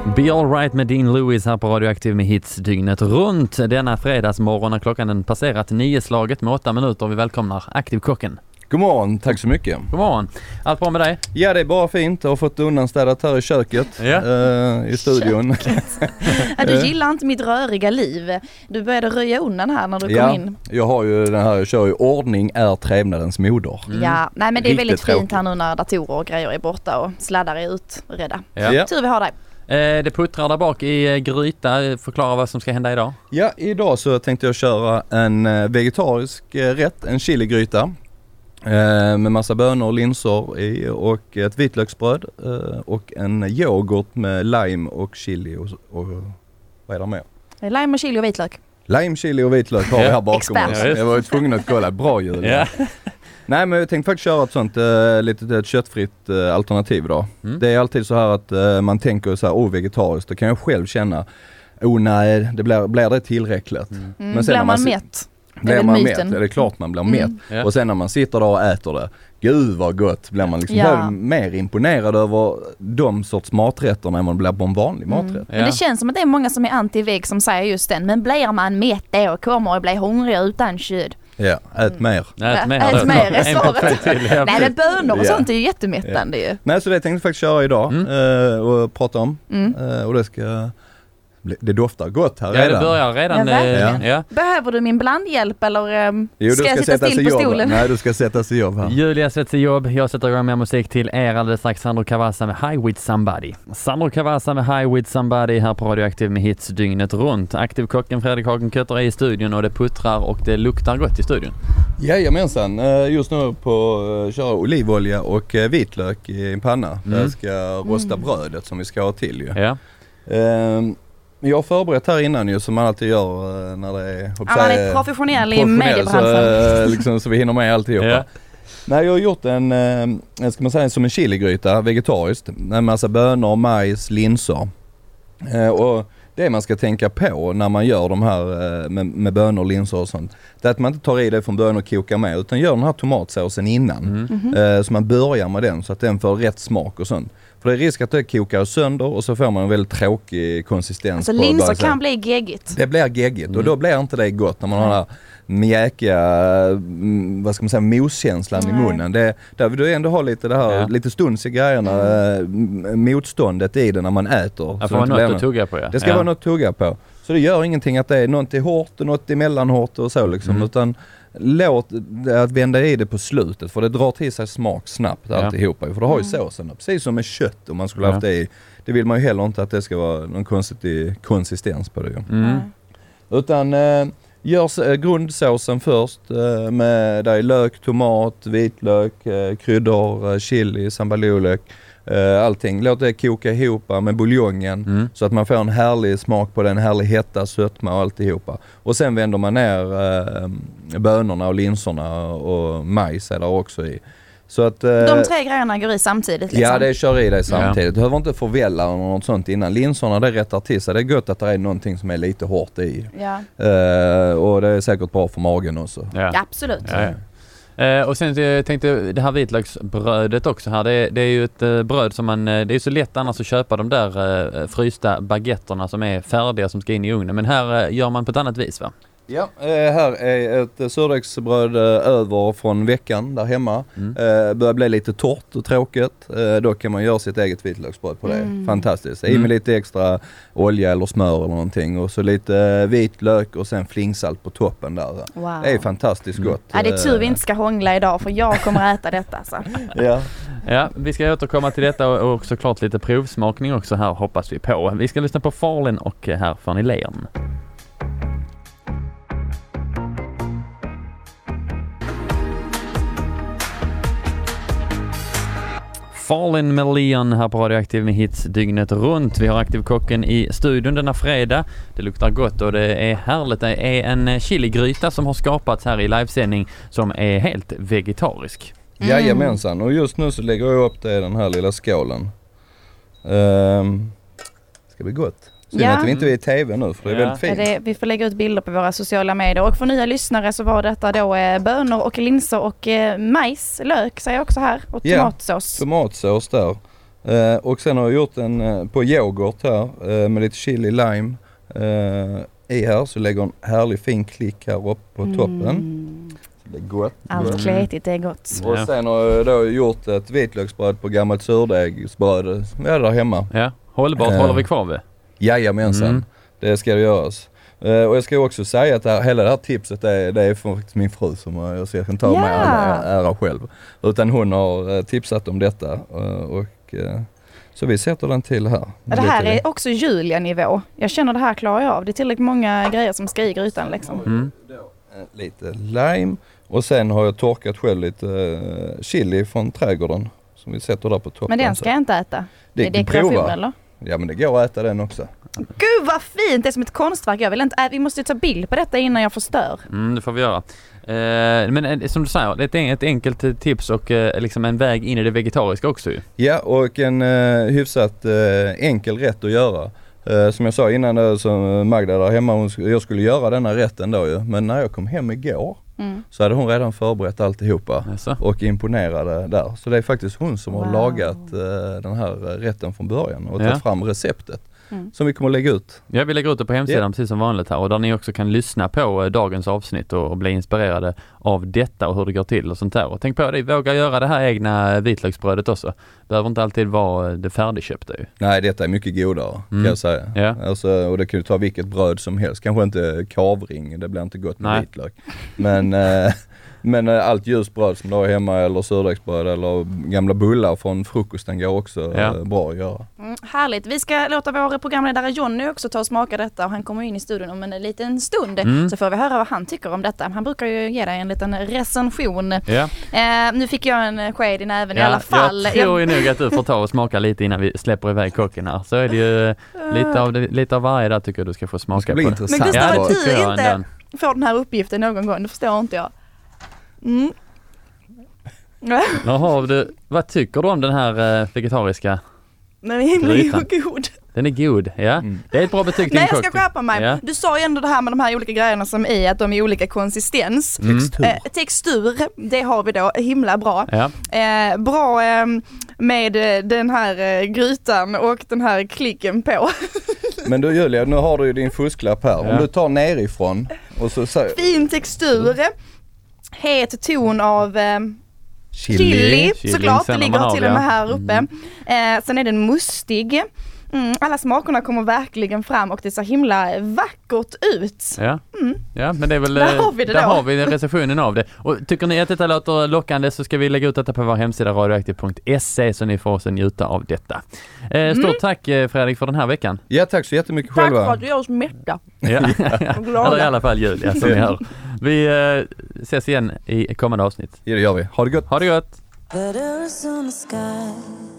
Be All Right med Dean Lewis här på Radioaktiv med hits dygnet runt. Denna fredagsmorgon har klockan den passerat 9-slaget med 8 minuter. Vi välkomnar Aktivkocken. God morgon, tack så mycket. God morgon. Allt bra med dig? Ja, det är bara fint. Jag har fått undanstädat här i köket, i studion. Ja, du gillar inte mitt röriga liv. Du började röja undan här när du kom in. Jag har ju den här, jag kör ju ordning är trevnadens moder. Ja, nej men det är Riktigt väldigt tråkigt fint här nu när datorer och grejer är borta och sladdar är utredda. Ja. Tur vi har dig. Det puttrar där bak i gryta. Förklara vad som ska hända idag. Ja, idag så tänkte jag köra en vegetarisk rätt, en chiligryta. Med massa bönor och linser i och ett vitlöksbröd och en yoghurt med lime och chili och vad är det mer? Lime och chili och vitlök. Lime, chili och vitlök har vi här bakom oss. Jag var ju tvungen att kolla. Bra jul. Ja. Nej, men jag tänkte faktiskt köra ett sånt litet köttfritt alternativ då. Det är alltid så här att man tänker så här, vegetariskt. Då kan jag själv känna, nej, det blir det tillräckligt. Men sen blir man mätt? Blir man mätt? Är det klart man blir mätt. Ja. Och sen när man sitter där och äter det, gud vad gott, blir man liksom mer imponerad över de sorts maträtter när man blir på en vanlig maträtt. Men det känns som att det är många som är anti-veg som säger just den. Men blir man mätt då kommer att bli hungrig utan kött. Ja, ät mer. Ät mer är svaret. Nej, men bönor och sånt är ju jättemättande ju. Nej, så det tänkte jag faktiskt köra idag och prata om. Och det ska... Det doftar gott här redan. Ja, det börjar redan. Ja. Behöver du min blandhjälp eller ska jag sätta still på stolen? Nej, du ska sätta sig i jobb här. Julia sätter sig i jobb. Jag sätter igång med musik till er alldeles strax. Sandro Cavazza med High With Somebody. Sandro Cavazza med High With Somebody här på Radioaktiv med hits dygnet runt. Aktivkocken Fredrik Hagenkötter är i studion och det puttrar och det luktar gott i studion. Jajamensan. Just nu på köra olivolja och vitlök i en panna. Där jag ska rosta brödet som vi ska ha till ju. Ja. Jag har förberett här innan ju som man alltid gör när det är... man är professionell i mediebranschen. Så vi hinner med alltihopa. Ja. Nej, jag har gjort en ska man säga som en chiligryta vegetariskt. Med en massa bönor, majs, linser. Och det man ska tänka på när man gör de här med bönor, linser och sånt. Det är att man inte tar i det från början och kokar med. Utan gör den här tomatsåsen innan. Så man börjar med den så att den får rätt smak och sånt. För det är risk att det kokar sönder och så får man en väldigt tråkig konsistens. Alltså linser kan bli geggigt. Det blir geggigt och då blir inte det gott när man har den här mjäkiga, vad ska man säga, moskänslan i munnen. Där vill du ändå ha lite det här, lite stuns i grejerna, motståndet i det när man äter. Det får vara något att tugga på. Det ska vara något att tugga på. Så det gör ingenting att det är något hårt och något emellanhårt och så liksom, utan låt det att vända i det på slutet för det drar till sig smak snabbt alltihopa. För det har ju såsen, precis som med kött om man skulle haft det i. Det vill man ju heller inte att det ska vara någon konstig konsistens på det. Utan gör grundsåsen först med där är lök, tomat, vitlök, kryddor, chili, sambalolök. Allting. Låt det koka ihop med buljongen så att man får en härlig smak på den, härlig hetta, sötma och alltihopa. Och sen vänder man ner bönorna och linserna och majs är där också i. Så att, de tre grejerna går i samtidigt liksom. Ja, det kör i dig samtidigt. Du behöver inte förvälla eller något sånt innan. Linserna, det rättar till sig. Det är gott att det är någonting som är lite hårt i. Ja. Och det är säkert bra för magen också. Ja, absolut. Ja. Och sen tänkte jag, det här vitlöksbrödet också här, det är ju ett bröd som det är så lätt annars att köpa de där frysta baguetterna som är färdiga som ska in i ugnen, men här gör man på ett annat vis, va? Ja, här är ett surdegsbröd över från veckan där hemma. Börjar bli lite torrt och tråkigt. Då kan man göra sitt eget vitlöksbröd på det. Fantastiskt. I med lite extra olja eller smör eller någonting. Och så lite vitlök och sen flingsalt på toppen där. Wow. Det är fantastiskt gott. Ja, det är tur vi inte ska hångla idag för jag kommer äta detta. Så. Ja, vi ska återkomma till detta och såklart lite provsmakning också här hoppas vi på. Vi ska lyssna på Fallen och här får ni Leon. Fallen med Leon här på Radioaktiv med hits dygnet runt. Vi har Aktivkocken i studion denna fredag. Det luktar gott och det är härligt. Det är en chiligryta som har skapats här i livesändning som är helt vegetarisk. Jajamensan, och just nu så lägger jag upp det i den här lilla skålen. Ska bli gott. Synd att vi inte är i tv nu för det är väldigt fint. Vi får lägga ut bilder på våra sociala medier. Och för nya lyssnare så var detta då bönor och linser och majs, lök säger jag också här. Och tomatsås. Tomatsås där. Och sen har jag gjort en på yoghurt här med lite chili lime i här. Så lägger en härlig fin klick här uppe på toppen. Så det är gott. Allt kletigt är gott. Och sen har jag då gjort ett vitlöksbröd på gammalt surdegsbröd. Vi är där hemma. Ja, hållbart håller vi kvar vid. Jajamensan, det ska det göras. Och jag ska också säga att hela det här tipset det är faktiskt min fru som jag kan ta mig all ära själv. Utan hon har tipsat om detta och så vi sätter den till här. Det här är också Julia-nivå. Jag känner det här klarar jag av. Det är tillräckligt många grejer som ska i grytan liksom. Lite lime och sen har jag torkat själv lite chili från trädgården som vi sätter där på toppen. Men den ska jag inte äta. Det är dekoration eller? Ja, men det går att äta den också. Gud vad fint, det är som ett konstverk. Jag vill inte, vi måste ta bild på detta innan jag förstör. Det får vi göra. Men som du säger, det är ett enkelt tips och liksom en väg in i det vegetariska också ju. Ja, och en hyfsat enkel rätt att göra. Som jag sa innan, som Magda där hemma, jag skulle göra denna rätten då ju. Men när jag kom hem igår så hade hon redan förberett alltihopa och imponerade där. Så det är faktiskt hon som har lagat den här rätten från början och tagit fram receptet. Som vi kommer att lägga ut. Ja, vi lägger ut det på hemsidan precis som vanligt här och där ni också kan lyssna på dagens avsnitt och bli inspirerade av detta och hur det går till och sånt där. Och tänk på det, våga göra det här egna vitlöksbrödet också. Behöver inte alltid vara det färdigköpta ju. Nej, detta är mycket godare kan jag säga. Ja. Alltså, och det kan ju ta vilket bröd som helst. Kanske inte kavring, det blir inte gott med vitlök. Men allt ljusbröd som du har hemma eller surdegsbröd eller gamla bullar från frukosten går också bra att göra. Härligt. Vi ska låta vår programledare Johnny också ta och smaka detta och han kommer in i studion om en liten stund så får vi höra vad han tycker om detta. Han brukar ju ge dig en liten recension. Ja. Nu fick jag en sked i näven i alla fall. Jag tror ju nog att du får ta och smaka lite innan vi släpper iväg kocken här. Så är det ju lite av varje där tycker jag du ska få smaka på. Men Gustav, att du inte får den här uppgiften någon gång, det förstår inte jag. Vad tycker du om den här vegetariska? Den är god. Den är god, ja. Det är ett bra betyg till en kock. Nej, jag ska skärpa mig. Ja. Du sa ju ändå det här med de här olika grejerna som är att de är olika konsistens. Textur, det har vi då himla bra. Ja. Bra med den här grytan och den här klicken på. Men du Julia, nu har du ju din fusklapp här. Om du tar nerifrån och så fin textur. Het ton av chili såklart, det ligger till och med här uppe. Sen är den mustig. Alla smakerna kommer verkligen fram och det ser himla vackert ut. Ja, men det är väl där har vi recensionen av det. Och tycker ni att detta låter lockande så ska vi lägga ut detta på vår hemsida radioaktiv.se så ni får sen njuta av detta. Stort tack Fredrik för den här veckan. Ja, tack så jättemycket själva. Tack för att du gör oss mätta. Eller i alla fall Julia som ni hör. Vi ses igen i kommande avsnitt. Ja, det gör vi. Ha det gott. Ha det gott.